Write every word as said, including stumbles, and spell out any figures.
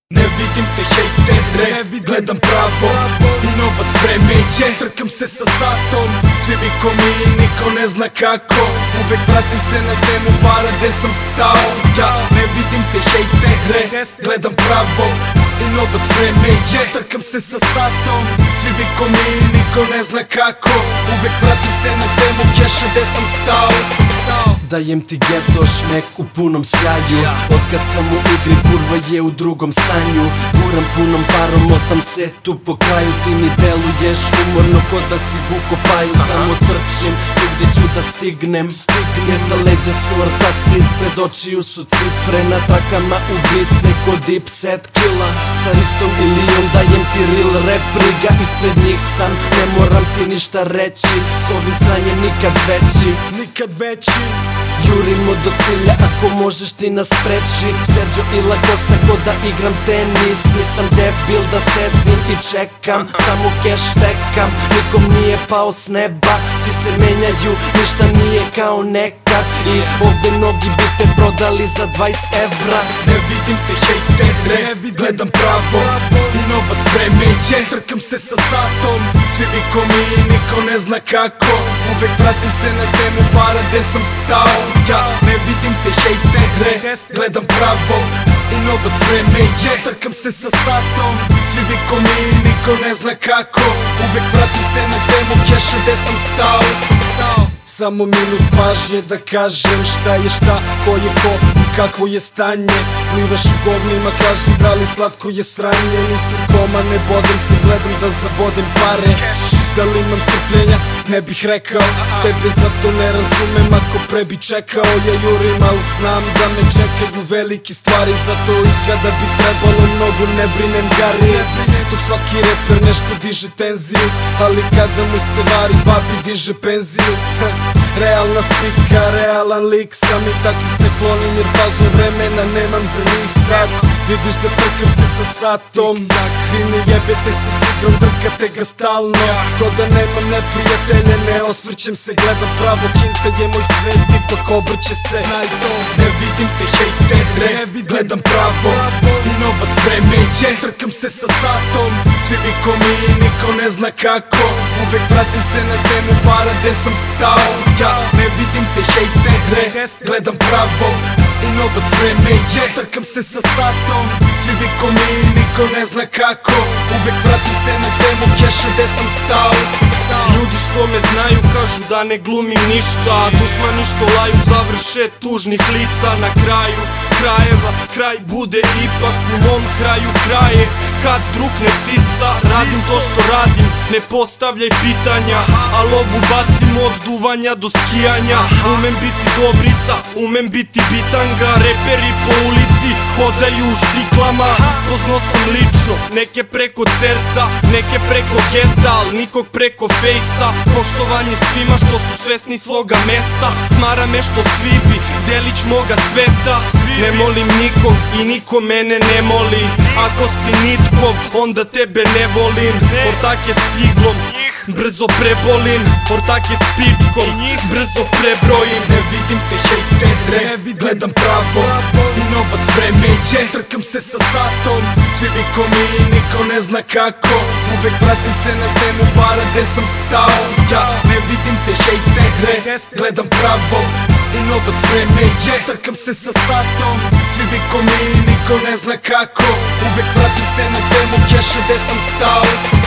Ne vidim te hejtere, gledam pravo i novac vreme je. Trkam se sa satom, svi bi ko mi, niko ne zna kako. Uvek vratim se na temu para gde sam stao. Ja ne vidim te hejtere, gledam pravo i novac vreme je. Trkam se sa satom, svi bi ko mi, niko ne zna kako. Uvek vratim se na temu keša gde sam stao. Dajem ti geto šmek u punom sjaju. Otkad sam u igri kurva je u drugom stanju. Guram punom parom, motam se tu po kraju. Ti mi deluješ umorno ko da si vuko paju. Samo trčim, svugdje ću da stignem. Iza leđa su ortaci, ispred očiju su cifre. Na trakama ubice ko Dipset kila. Sa ristom i lijom dajem ti real rap briga. Ispred njih sam, ne moram ti ništa reći. S ovim sranjem nikad veći, nikad veći. Jurimo do cilja, ako možeš ti nas preči. Sergio i Lacosta ko da igram tenis. Nisam debil da sedim i čekam, samo cash štekam. Nikom nije pao s neba, svi se menjaju, ništa nije kao nekad. I ovde mnogi bi te prodali za dvadeset evra. Ne vidim te hejtere, gledam pravo i novac vreme je. Trkam se sa satom, svi bi ko mi, niko ne zna kako. Uvek vratim se na temu para gde sam stao. Ja ne vidim te hejtere, gledam pravo i novac vreme je. Trkam se sa satom, svi bi ko mi, niko ne zna kako. Uvek vratim se na temu keša gde sam stao. Samo minut pažnje da kažem šta je šta, ko je ko i kakvo je stanje. Plivaš u govnima, kaži da li slatko je sranje. Nisam koma, ne bodem se, gledam da zabodem pare. Da li imam strpljenja, ne bih rekao. Tebe zato ne razumem, ako pre bi čekao. Ja jurim, al znam da me čekaju velike stvari. Zato i kada bi trebalo mnogo ne brinem gari. Dok svaki reper nešto diže tenziju, ali kada mu se vari babi diže penziju. Realna spika, realan lik sam i takvih se klonim jer fazu vremena nemam za njih sad. Vidiš da trkam se sa satom, vi ne jebete se s igrom, drkate ga stalno. Ko da nemam neprijatelje, ne osvrćem se, gledam pravo, kinta je moj svet, ipak obrće se. Znaj to, ne vidim te hejtere, gledam pravo i novac vreme je. Trkam se sa satom, svi bi ko mi, niko ne zna kako. Uvek vratim se na temu para gde sam stao. Ja ne vidim te hejtere, gledam pravo i novac vreme je. Trkam se sa satom, svi bi ko mi, niko ne zna kako. Uvek vratim se na temu keša gde sam stao. Ljudi što me znaju kažu da ne glumim ništa. Dušmani što laju završe tužnih lica. Na kraju krajeva kraj bude ipak u mom kraju kraje. Kad drukne sisa, radim to što radim, ne postavljaj pitanja. A lovu bacim od duvanja do skijanja. Umem biti dobrica, umem biti bitanga. Reperi po ulici hodaju u štiklama. Poznao sam lično, neke preko certa, neke preko geta, al nikog preko fejsa. Poštovanje svima što su svesni svoga mesta. Smara me što svipi, delić moga sveta. Ne molim nikog i niko mene ne moli. Ako si nitkov, onda tebe ne volim. Ortake s iglom, brzo prebolim. Ortake s pičkom, brzo prebrojim. Ne vidim te hejtere, gledam pravo i novac vreme je. Trkam se sa satom, svi bi ko mi, niko ne zna kako. Uvek vratim se na temu para gde sam stao. Ja ne vidim te hejtere, gledam pravo i novac vreme je. Trkam se sa satom, svi bi ko mi, niko ne zna kako. Uvek vratim se na temu keša gde sam stao.